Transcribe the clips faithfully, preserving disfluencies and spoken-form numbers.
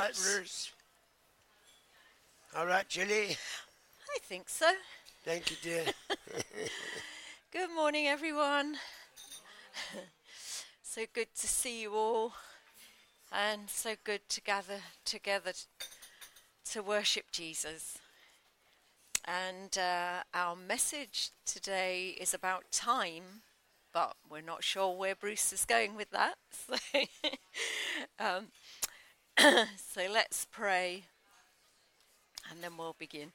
right, Ruth? All right, Julie? I think so. Thank you, dear. Good morning, everyone. So good to see you all, and so good to gather together t- to worship Jesus. And uh, our message today is about time, but we're not sure where Bruce is going with that. So, um, so let's pray, and then we'll begin.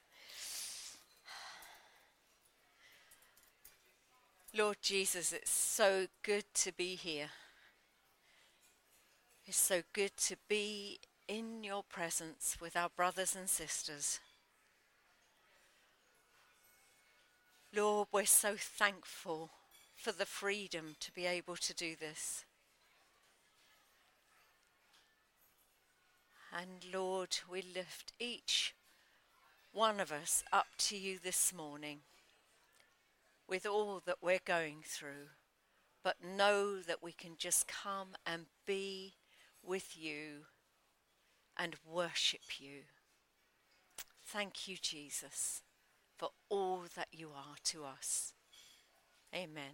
Lord Jesus, it's so good to be here. It's so good to be in your presence with our brothers and sisters. Lord, we're so thankful for the freedom to be able to do this. And Lord, we lift each one of us up to you this morning with all that we're going through, but know that we can just come and be with you and worship you. Thank you, Jesus, for all that you are to us. Amen.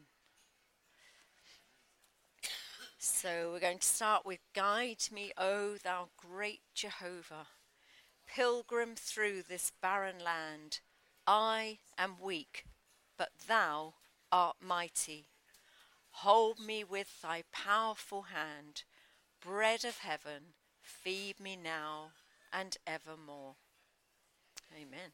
So we're going to start with Guide Me, O Thou Great Jehovah. Pilgrim through this barren land, I am weak, but thou art mighty. Hold me with thy powerful hand. Bread of heaven, feed me now and evermore. Amen.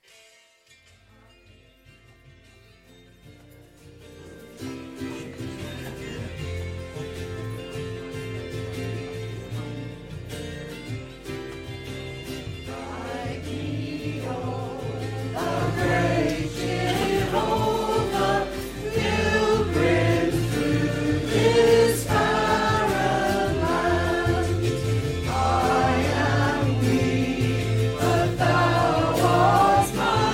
I am weak, but thou art mighty.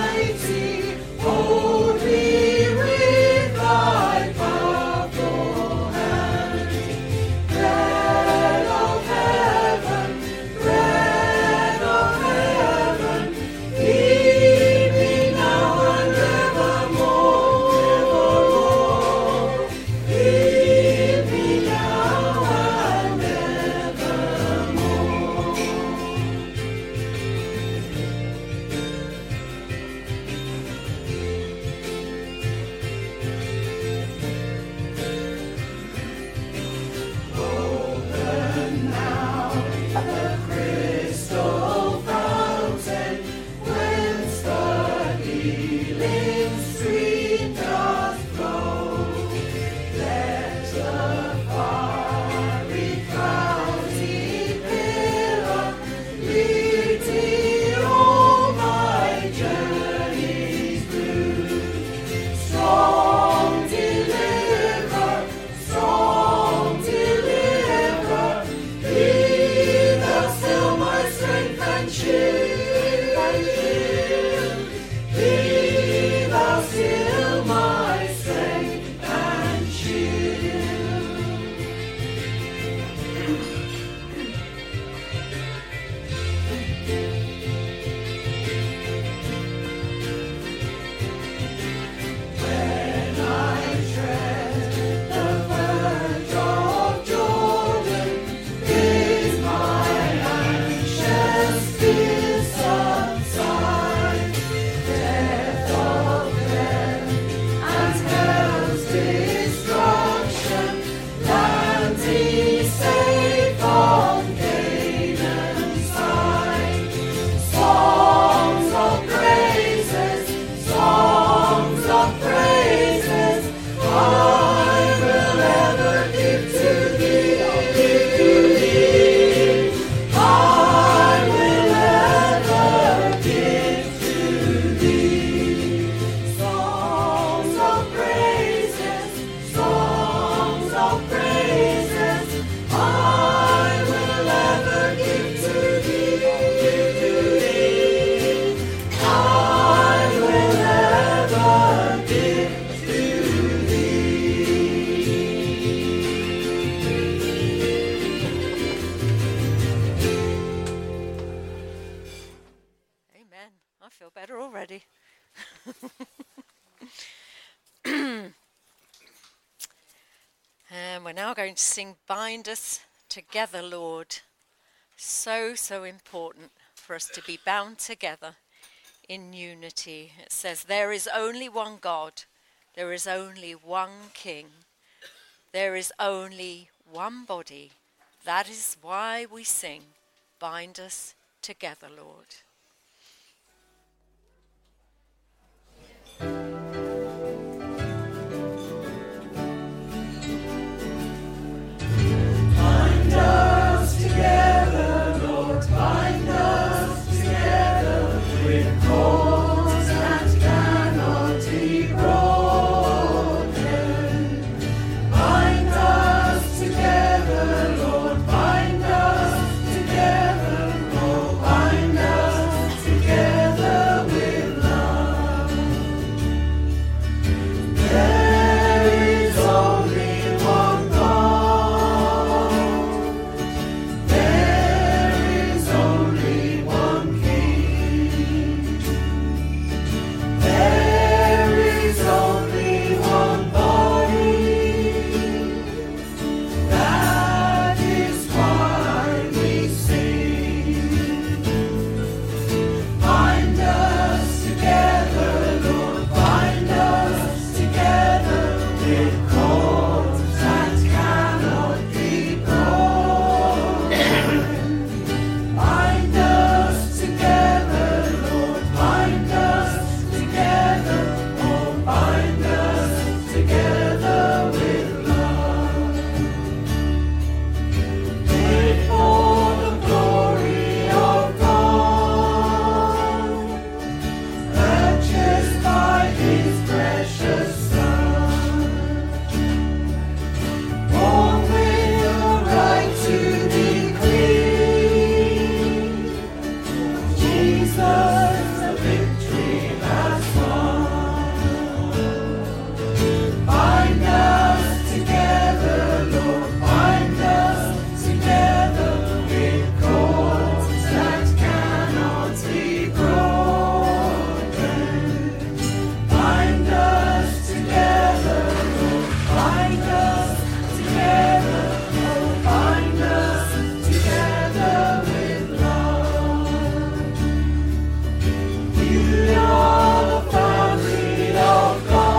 I feel better already. And we're now going to sing Bind Us Together, Lord. So, so important for us to be bound together in unity. It says, there is only one God. There is only one King. There is only one body. That is why we sing, Bind Us Together, Lord. Bind us together, Lord, bind us together with cords that cannot be broken. Bind us together, Lord, bind us together, oh, bind us together with love. There is only one God. There is only one King. There is only one body. That is why we sing. Bind us together, Lord, bind us together with cords that cannot be broken. Bind us together, Lord, bind us together, oh, bind us together with love. Live for the glory of God, purchased by His precious Son, born with the right to be clean. Jesus, the victory has won. Bind us together, Lord, bind us together with cords that cannot be broken. Bind us together, Lord, bind us together, oh, bind us together with love. We are the family of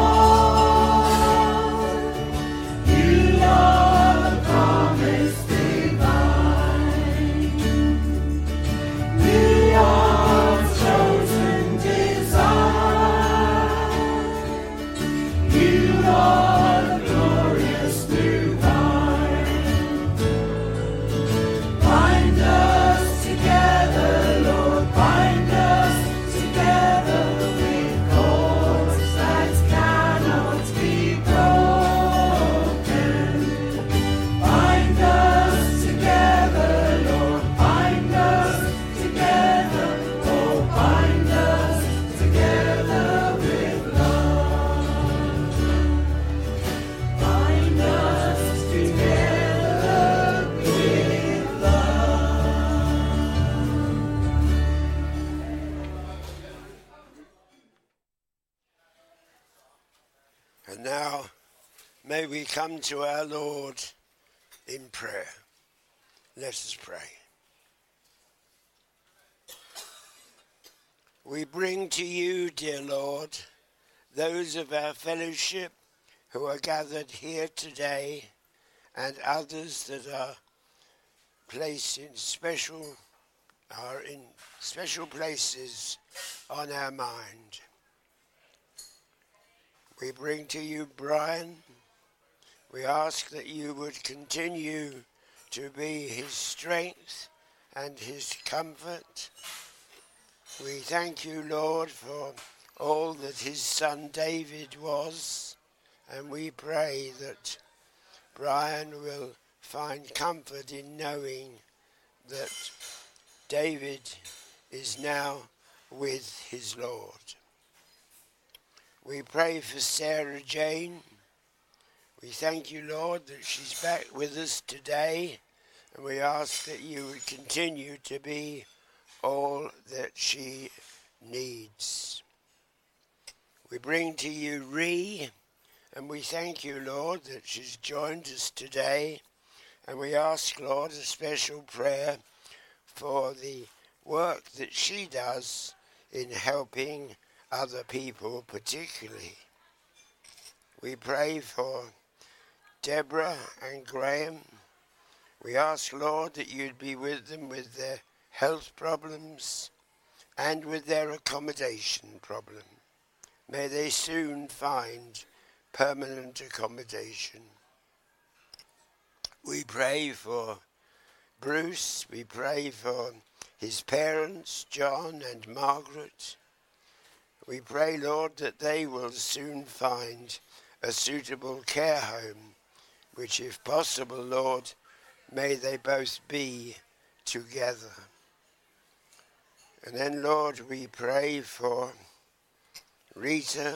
God. You are the promise divine. We are chosen design. You are the glorious new vine. Bind us together, Lord, bind us together with cords that cannot be broken. Bind us together, Lord, bind us together, oh, bind us together with love. Bind us together with love. And now, may we come to our Lord in prayer. Let us pray. We bring to you, dear Lord, those of our fellowship who are gathered here today and others that are placed in special, are in special places on our mind. We bring to you Brian. We ask that you would continue to be his strength and his comfort. We thank you, Lord, for all that his son David was, and we pray that Brian will find comfort in knowing that David is now with his Lord. We pray for Sarah Jane. We thank you, Lord, that she's back with us today, and we ask that you would continue to be all that she needs. We bring to you Ree, and we thank you, Lord, that she's joined us today. And we ask, Lord, a special prayer for the work that she does in helping other people particularly. We pray for Deborah and Graham. We ask, Lord, that you'd be with them with their health problems and with their accommodation problem. May they soon find permanent accommodation. We pray for Bruce. We pray for his parents, John and Margaret. We pray, Lord, that they will soon find a suitable care home, which, if possible, Lord, may they both be together. And then, Lord, we pray for Rita.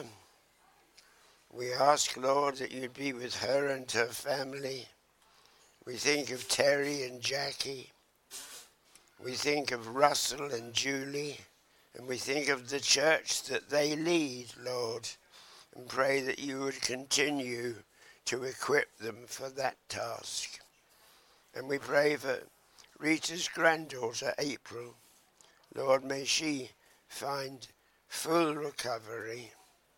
We ask, Lord, that you'd be with her and her family. We think of Terry and Jackie. We think of Russell and Julie. And we think of the church that they lead, Lord, and pray that you would continue to equip them for that task. And we pray for Rita's granddaughter, April. Lord, may she find full recovery.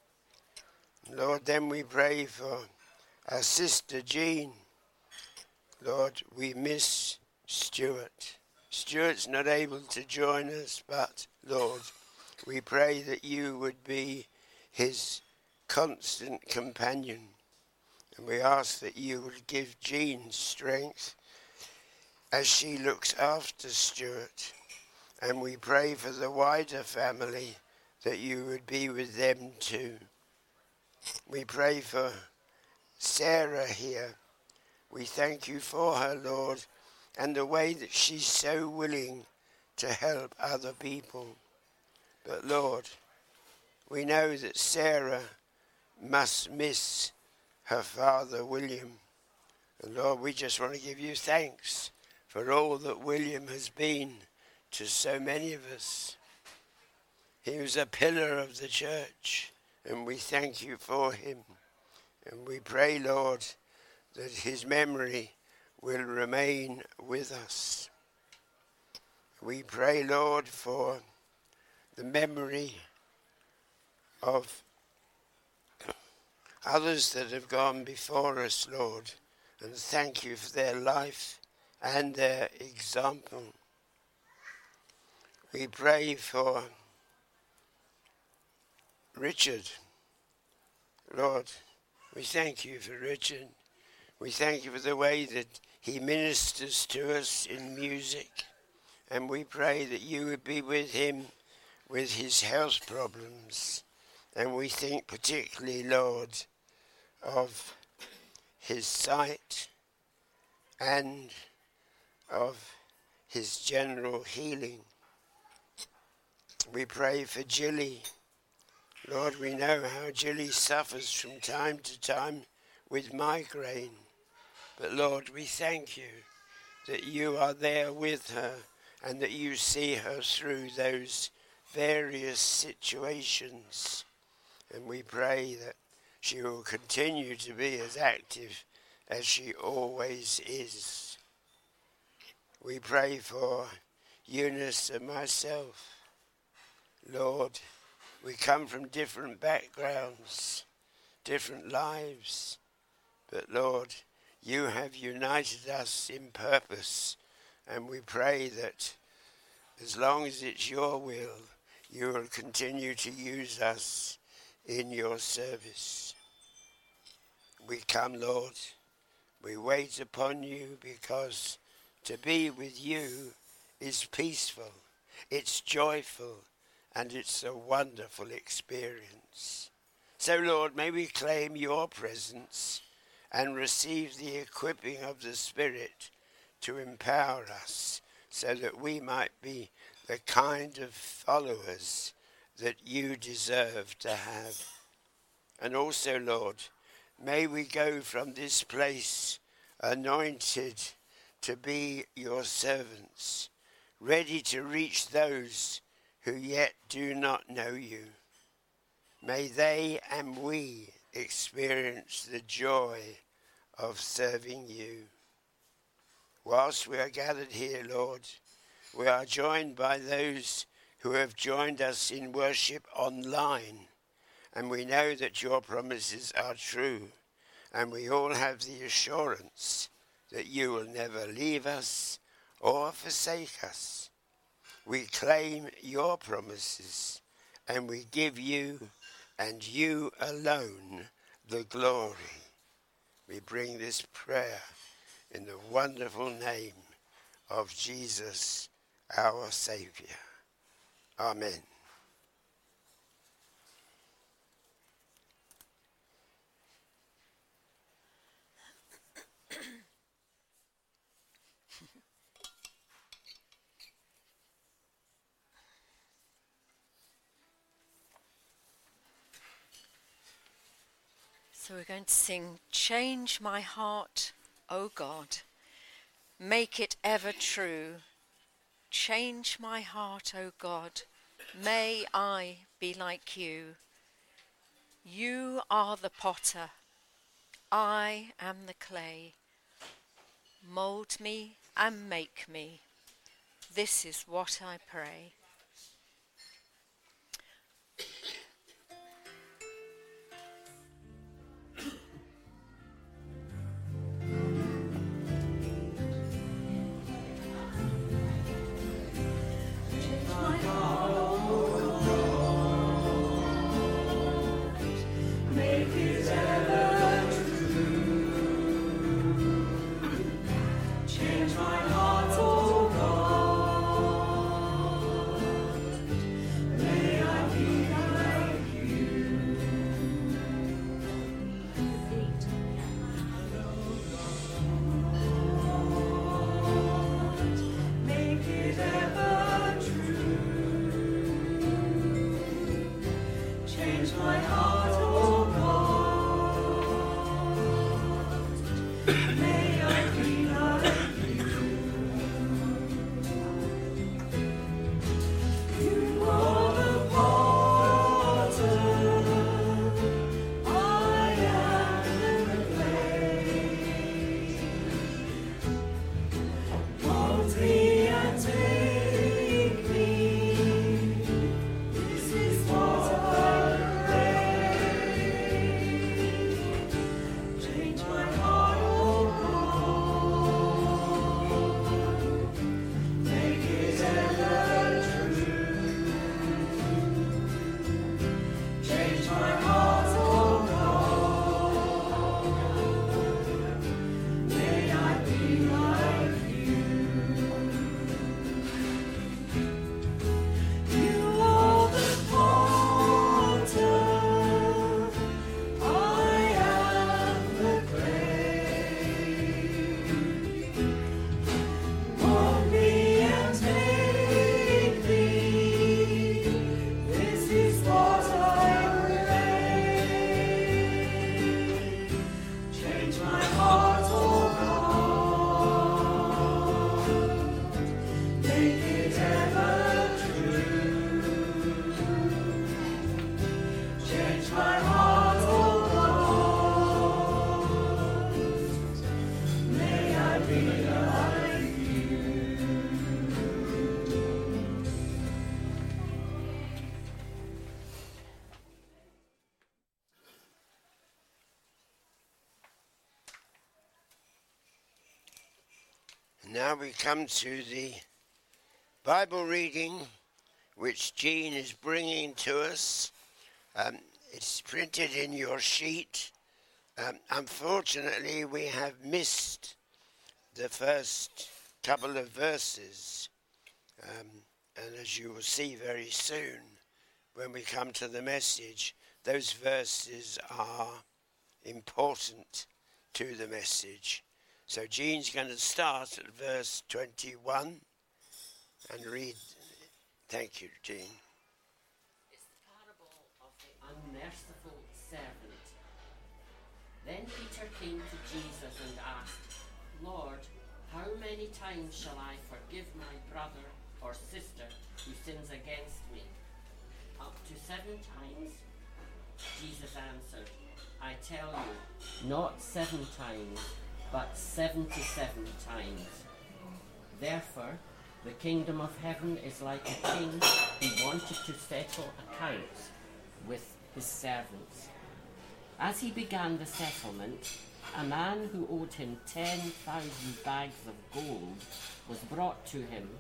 Lord, then we pray for our sister Jean. Lord, we miss Stuart. Stuart's not able to join us, but Lord, we pray that you would be his constant companion. And we ask that you would give Jean strength as she looks after Stuart. And we pray for the wider family that you would be with them too. We pray for Sarah here. We thank you for her, Lord, and the way that she's so willing to help other people. But Lord, we know that Sarah must miss her father, William. And Lord, we just want to give you thanks for all that William has been to so many of us. He was a pillar of the church, and we thank you for him. And we pray, Lord, that his memory will remain with us. We pray, Lord, for the memory of others that have gone before us, Lord, and thank you for their life and their example. We pray for Richard. Lord, we thank you for Richard. We thank you for the way that he ministers to us in music. And we pray that you would be with him with his health problems. And we think particularly, Lord, of his sight and of his general healing. We pray for Jilly. Lord, we know how Jilly suffers from time to time with migraine. But Lord, we thank you that you are there with her and that you see her through those various situations. And we pray that she will continue to be as active as she always is. We pray for Eunice and myself. Lord, we come from different backgrounds, different lives, but Lord, you have united us in purpose, and we pray that as long as it's your will, you will continue to use us in your service. We come, Lord, we wait upon you, because to be with you is peaceful, it's joyful, and it's a wonderful experience. So, Lord, may we claim your presence and receive the equipping of the Spirit to empower us so that we might be the kind of followers that you deserve to have. And also, Lord, may we go from this place anointed to be your servants, ready to reach those who yet do not know you. May they and we experience the joy of serving you. Whilst we are gathered here, Lord, we are joined by those who have joined us in worship online, and we know that your promises are true, and we all have the assurance that you will never leave us or forsake us. We claim your promises, and we give you and you alone the glory. We bring this prayer in the wonderful name of Jesus, our Saviour. Amen. So we're going to sing, Change My Heart, O God, Make It Ever True. Change my heart, O God, may I be like you. You are the potter, I am the clay. Mould me and make me, this is what I pray. Now we come to the Bible reading which Jean is bringing to us. Um, it's printed in your sheet. Um, unfortunately, we have missed the first couple of verses. Um, and as you will see very soon, when we come to the message, those verses are important to the message. So Jean's going to start at verse twenty-one and read. Thank you, Jean. It's the parable of the unmerciful servant. Then Peter came to Jesus and asked, Lord, how many times shall I forgive my brother or sister who sins against me? seven times? Jesus answered, I tell you, not seven times, but seventy-seven times. Therefore, the kingdom of heaven is like a king who wanted to settle accounts with his servants. As he began the settlement, a man who owed him ten thousand bags of gold was brought to him.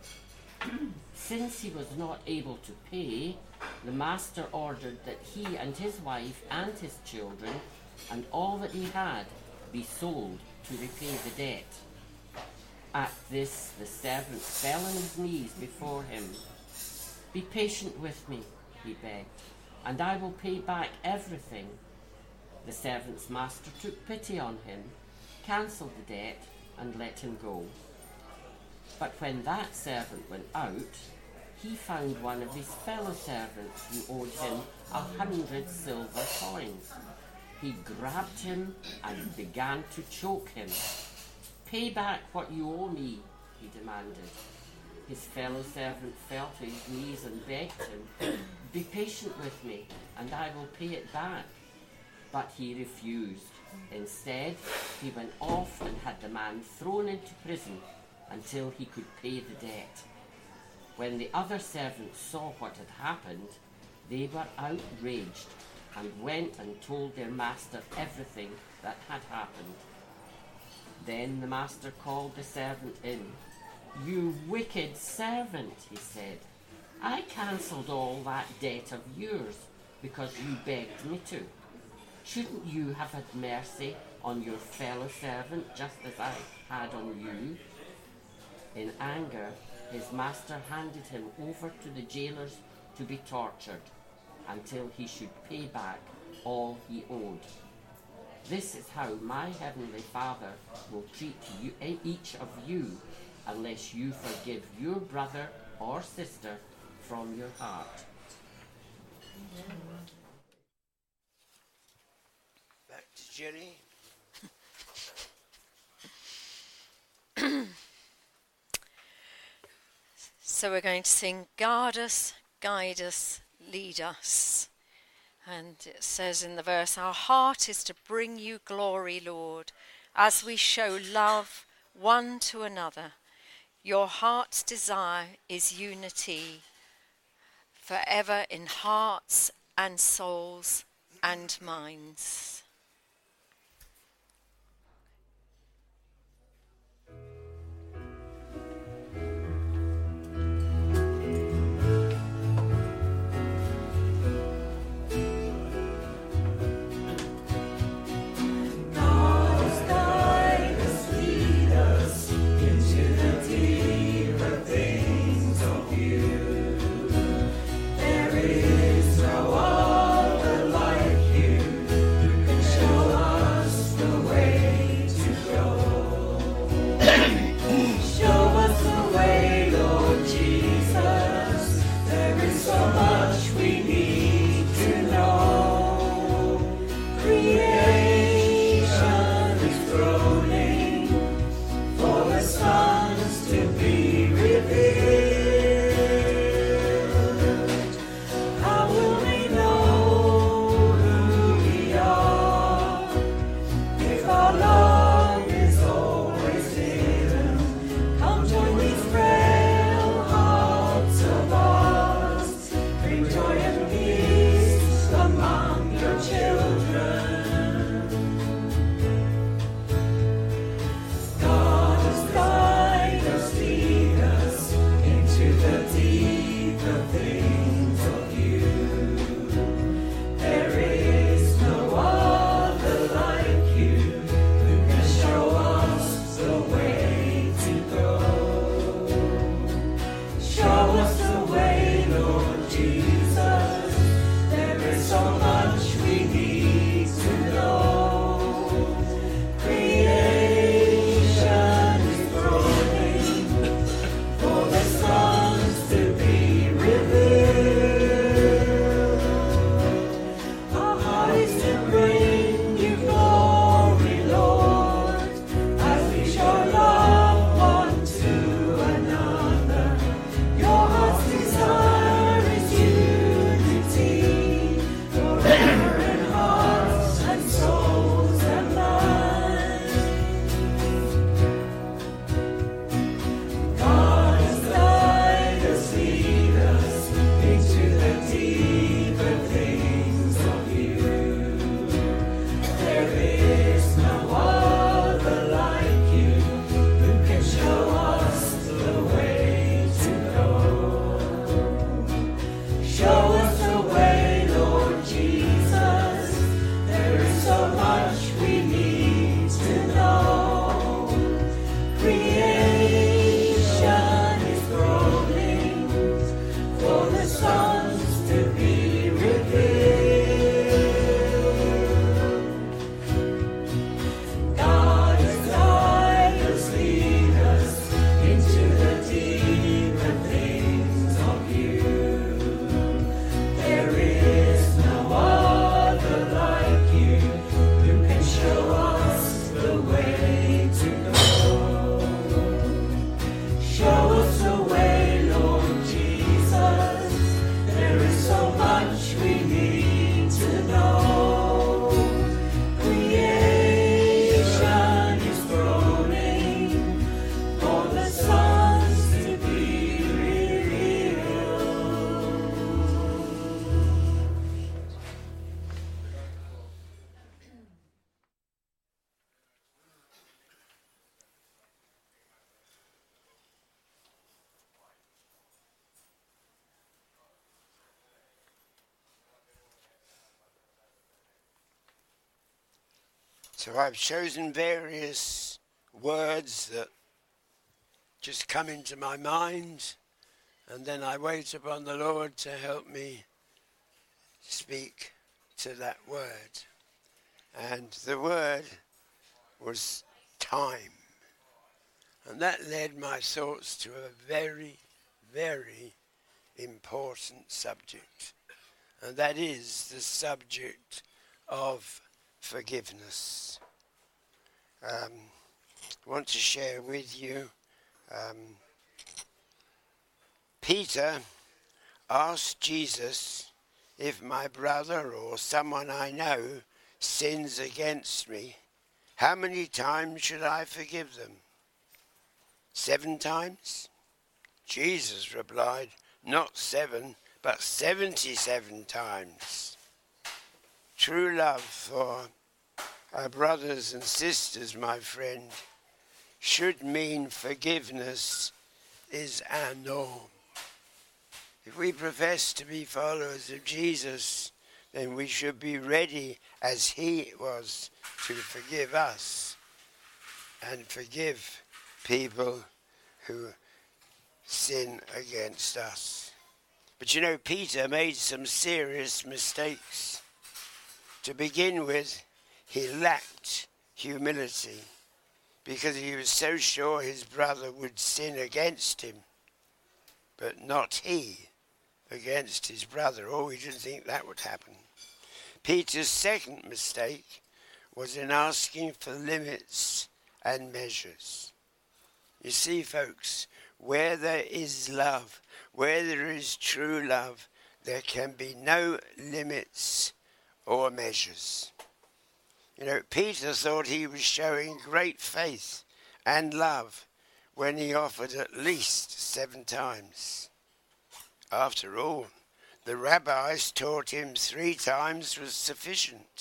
Since he was not able to pay, the master ordered that he and his wife and his children and all that he had be sold to repay the debt. At this, the servant fell on his knees before him. Be patient with me, he begged, and I will pay back everything. The servant's master took pity on him, cancelled the debt, and let him go. But when that servant went out, he found one of his fellow servants who owed him a hundred silver coins. He grabbed him and began to choke him. Pay back what you owe me, he demanded. His fellow servant fell to his knees and begged him, be patient with me, and I will pay it back. But he refused. Instead, he went off and had the man thrown into prison until he could pay the debt. When the other servants saw what had happened, they were outraged and went and told their master everything that had happened. Then the master called the servant in. You wicked servant, he said. I cancelled all that debt of yours because you begged me to. Shouldn't you have had mercy on your fellow servant just as I had on you? In anger, his master handed him over to the jailers to be tortured until he should pay back all he owed. This is how my heavenly Father will treat you, each of you, unless you forgive your brother or sister from your heart. Back to Jenny. So we're going to sing Guard Us, Guide Us, Lead Us. And it says in the verse, our heart is to bring you glory, Lord, as we show love one to another. Your heart's desire is unity, forever in hearts and souls and minds. There is no other like you. So I've chosen various words that just come into my mind, and then I wait upon the Lord to help me speak to that word. And the word was time. And that led my thoughts to a very, very important subject. And that is the subject of forgiveness. Um, I want to share with you, um, Peter asked Jesus, if my brother or someone I know sins against me, how many times should I forgive them? Seven times? Jesus replied, not seven, but seventy-seven times. True love for our brothers and sisters, my friend, should mean forgiveness is our norm. If we profess to be followers of Jesus, then we should be ready as he was to forgive us and forgive people who sin against us. But you know, Peter made some serious mistakes. To begin with, he lacked humility because he was so sure his brother would sin against him, but not he against his brother. Oh, he didn't think that would happen. Peter's second mistake was in asking for limits and measures. You see, folks, where there is love, where there is true love, there can be no limits or measures. You know, Peter thought he was showing great faith and love when he offered at least seven times. After all, the rabbis taught him three times was sufficient.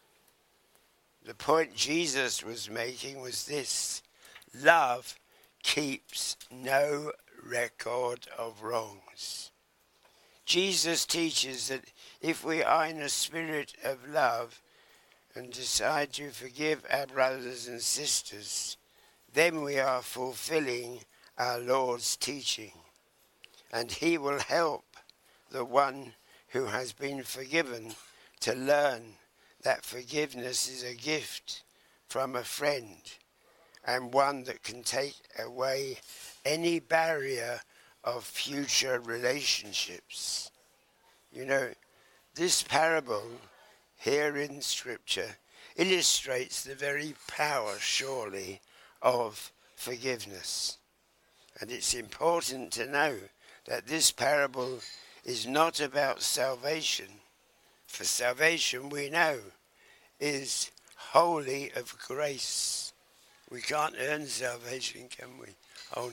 The point Jesus was making was this: love keeps no record of wrongs. Jesus teaches that if we are in a spirit of love and decide to forgive our brothers and sisters, then we are fulfilling our Lord's teaching. And he will help the one who has been forgiven to learn that forgiveness is a gift from a friend and one that can take away any barrier of future relationships. You know, this parable here in Scripture illustrates the very power, surely, of forgiveness. And it's important to know that this parable is not about salvation. For salvation, we know, is wholly of grace. We can't earn salvation, can we? Oh,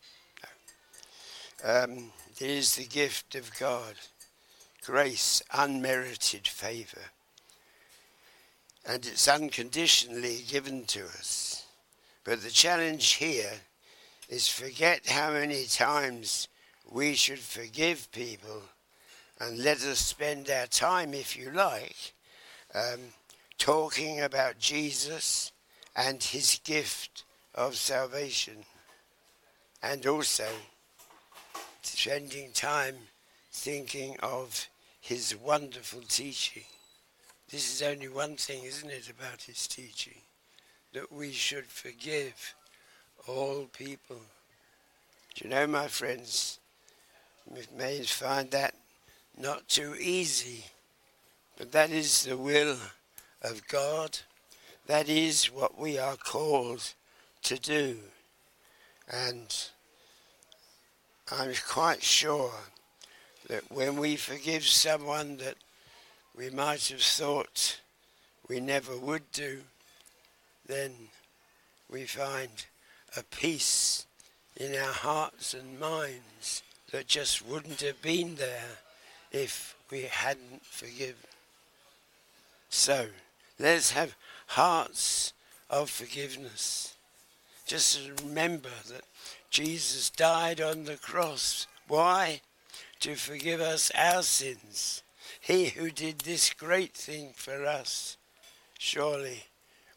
no. no. Um, it is the gift of God. Grace, unmerited favour. And it's unconditionally given to us. But the challenge here is forget how many times we should forgive people, and let us spend our time, if you like, um, talking about Jesus and his gift of salvation, and also spending time thinking of his wonderful teaching. This is only one thing, isn't it, about his teaching, that we should forgive all people. Do you know, my friends, we may find that not too easy, but that is the will of God. That is what we are called to do. And I'm quite sure that when we forgive someone that we might have thought we never would do, then we find a peace in our hearts and minds that just wouldn't have been there if we hadn't forgiven. So, let's have hearts of forgiveness. Just remember that Jesus died on the cross. Why? To forgive us our sins. He who did this great thing for us, surely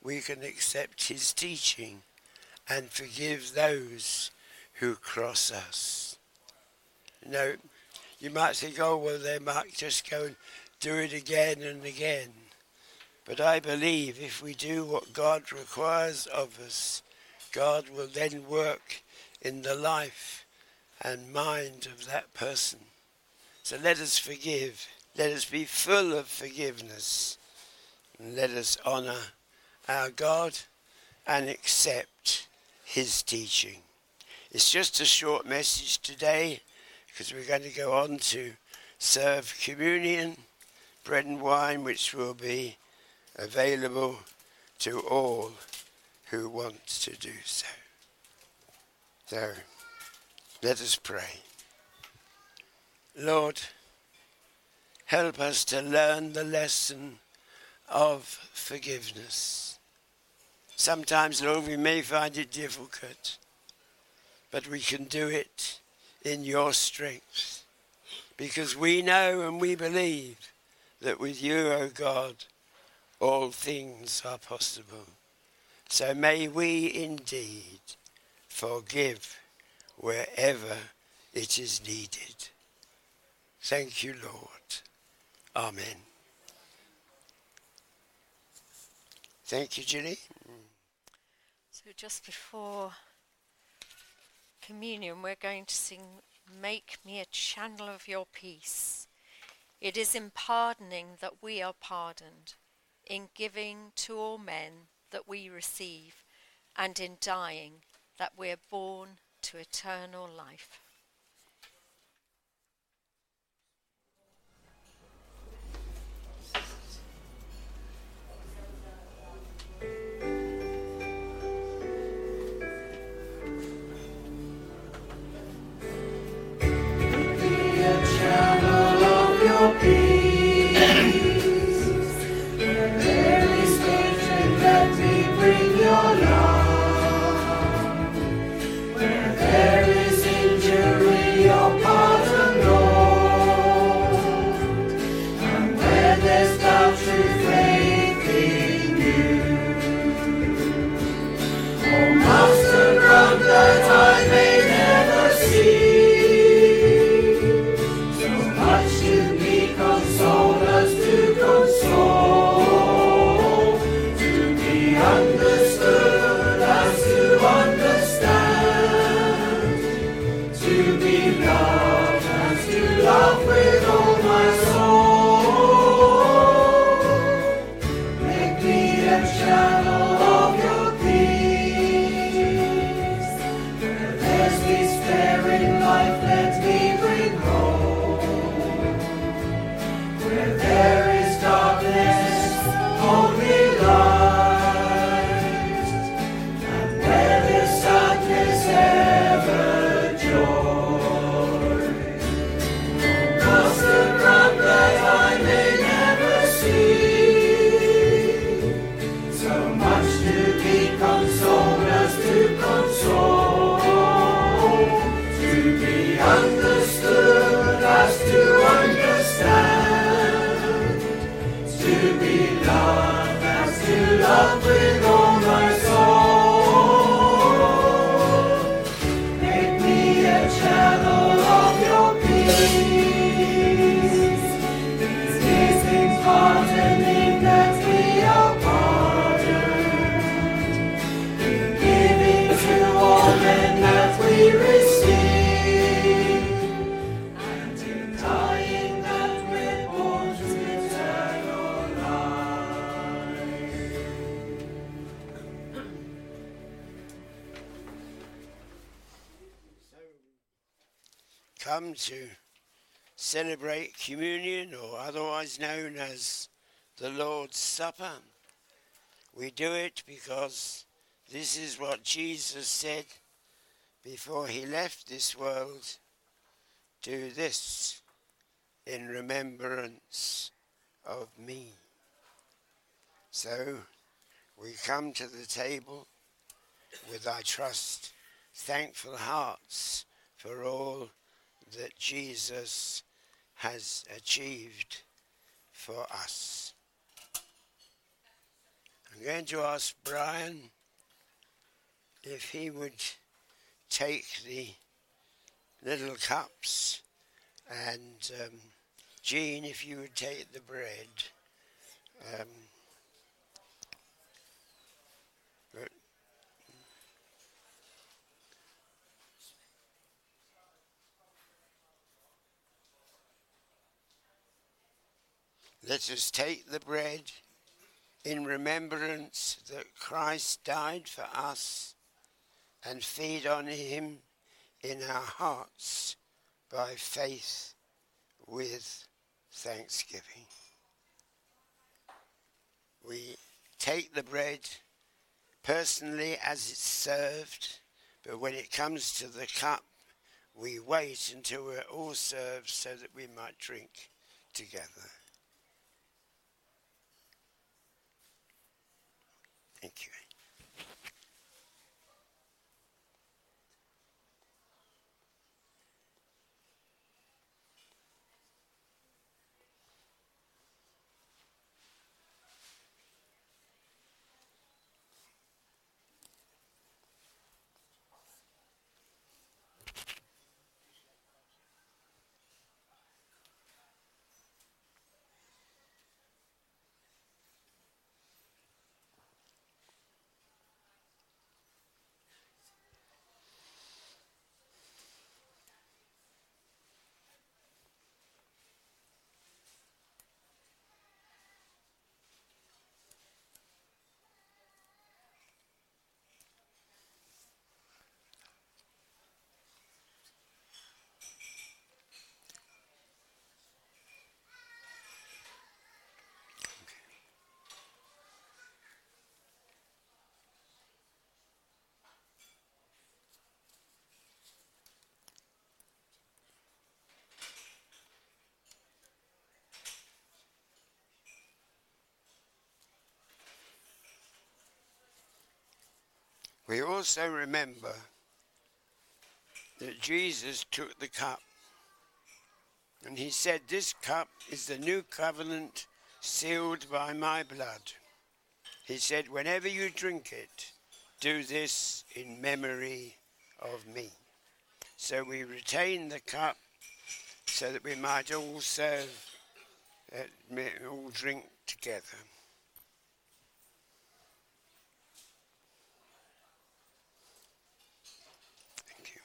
we can accept his teaching and forgive those who cross us. You know, you might think, oh, well, they might just go and do it again and again. But I believe if we do what God requires of us, God will then work in the life and mind of that person. So let us forgive. Let us be full of forgiveness. And let us honour our God and accept his teaching. It's just a short message today because we're going to go on to serve communion, bread and wine, which will be available to all who want to do so. So, let us pray. Lord, help us to learn the lesson of forgiveness. Sometimes, Lord, we may find it difficult, but we can do it in your strength, because we know and we believe that with you, O God, all things are possible. So may we indeed forgive wherever it is needed. Thank you, Lord. Amen. Thank you, Ginny. So just before communion, we're going to sing Make Me a Channel of Your Peace. It is in pardoning that we are pardoned, in giving to all men that we receive, and in dying that we are born to eternal life. Come to celebrate communion, or otherwise known as the Lord's Supper. We do it because this is what Jesus said before he left this world. Do this in remembrance of me. So we come to the table with, I trust, thankful hearts for all that Jesus has achieved for us. I'm going to ask Brian if he would take the little cups, and um, Jean, if you would take the bread. Um, but let us take the bread in remembrance that Christ died for us, and feed on him in our hearts by faith with thanksgiving. We take the bread personally as it's served, but when it comes to the cup, we wait until we're all served so that we might drink together. Thank you. We also remember that Jesus took the cup and he said, "This cup is the new covenant sealed by my blood." He said, "Whenever you drink it, do this in memory of me." So we retain the cup so that we might all serve, uh, all drink together. Thank you.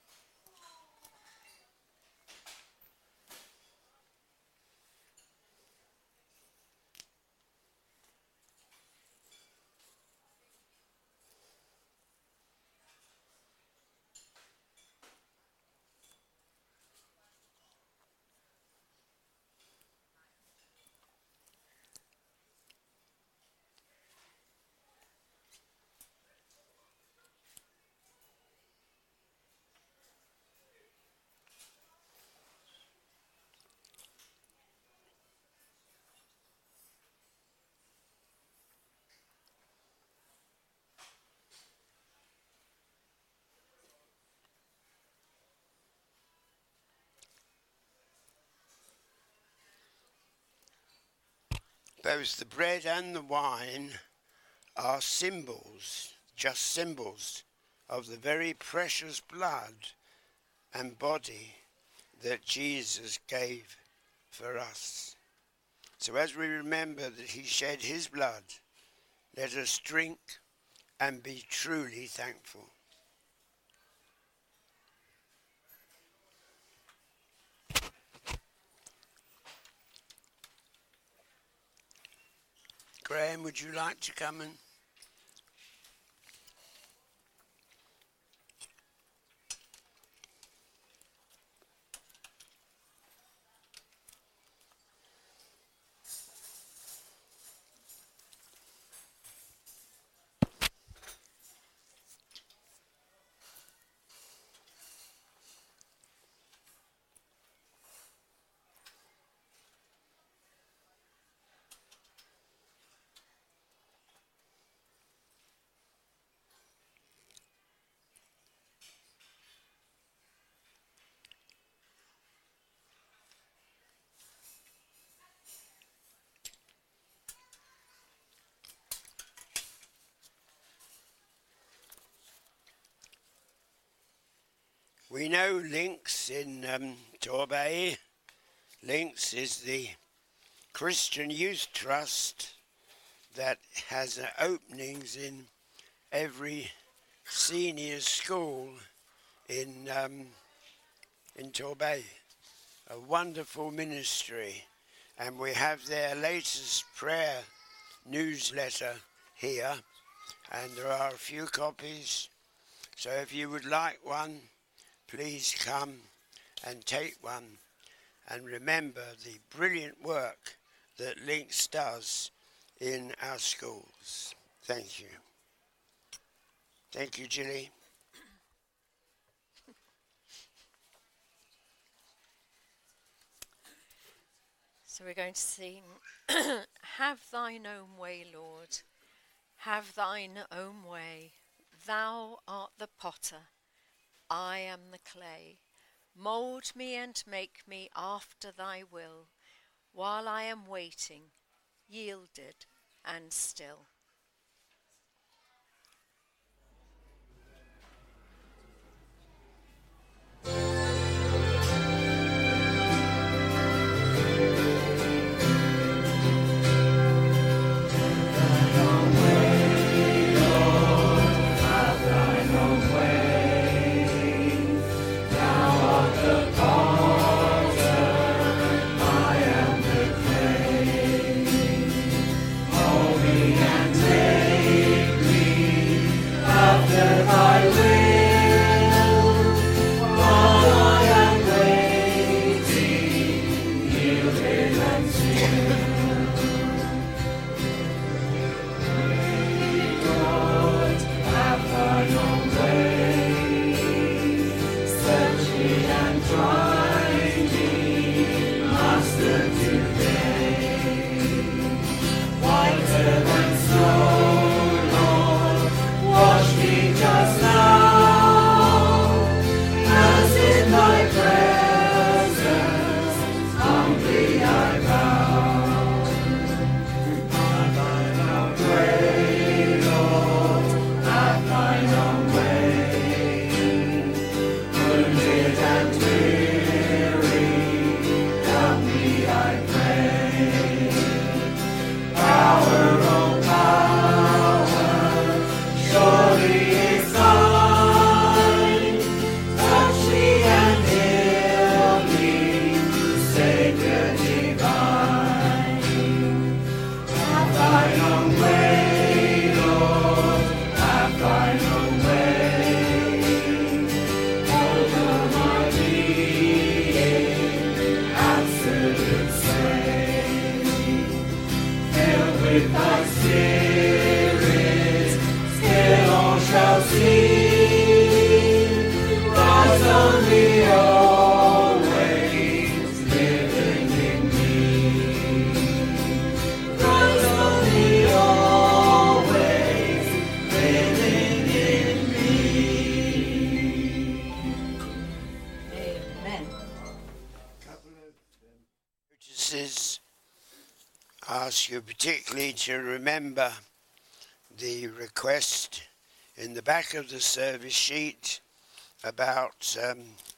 Both the bread and the wine are symbols, just symbols, of the very precious blood and body that Jesus gave for us. So as we remember that he shed his blood, let us drink and be truly thankful. Graham, would you like to come and... We know Links in um, Torbay. Links is the Christian Youth Trust that has uh, openings in every senior school in um, in Torbay. A wonderful ministry, and we have their latest prayer newsletter here, and there are a few copies, so if you would like one, please come and take one, and remember the brilliant work that Links does in our schools. Thank you. Thank you, Gilly. So we're going to sing, Have thine own way, Lord, have thine own way. Thou art the potter, I am the clay. Mould me and make me after thy will, while I am waiting, yielded and still. Ask you particularly to remember the request in the back of the service sheet about um,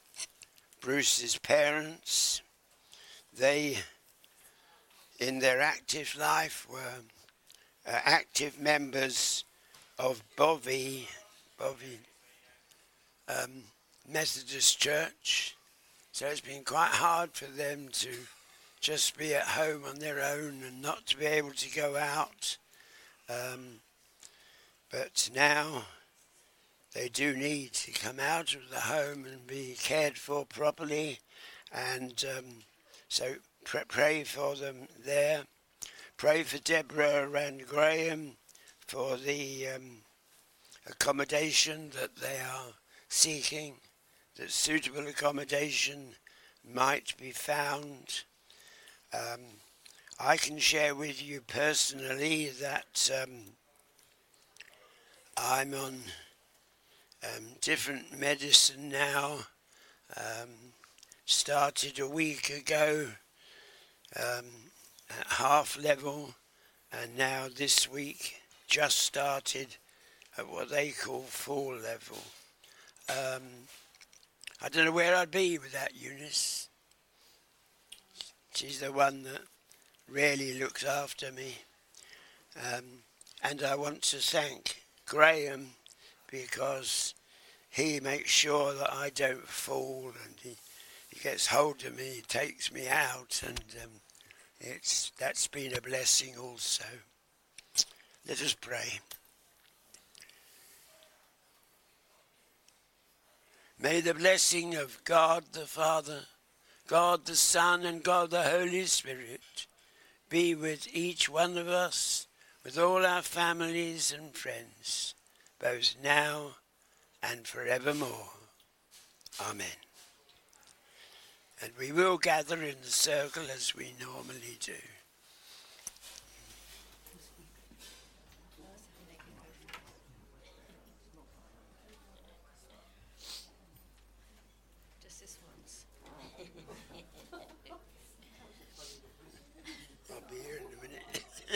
Bruce's parents. They, in their active life, were uh, active members of Bovey, Bovey um, Methodist Church. So it's been quite hard for them to just be at home on their own and not to be able to go out. Um, but now they do need to come out of the home and be cared for properly. And um, so pr- pray for them there. Pray for Deborah and Graham for the um, accommodation that they are seeking, that suitable accommodation might be found. Um, I can share with you personally that um, I'm on um, different medicine now. Um, started a week ago um, at half level, and now this week just started at what they call full level. Um, I don't know where I'd be without Eunice. She's the one that really looks after me. Um, and I want to thank Graham because he makes sure that I don't fall, and he, he gets hold of me, he takes me out, and um, it's that's been a blessing also. Let us pray. May the blessing of God the Father, God the Son, and God the Holy Spirit be with each one of us, with all our families and friends, both now and forevermore. Amen. And we will gather in the circle as we normally do. Just this once. I'll be here in a minute.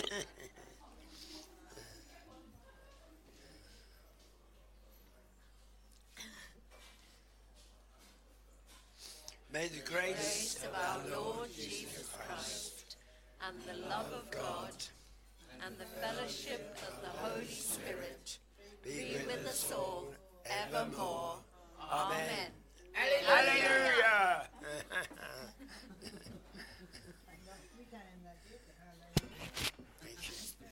May the grace Grace of our Lord Jesus Christ, and the love of God, and the fellowship of the Holy Spirit be with us all evermore. Amen.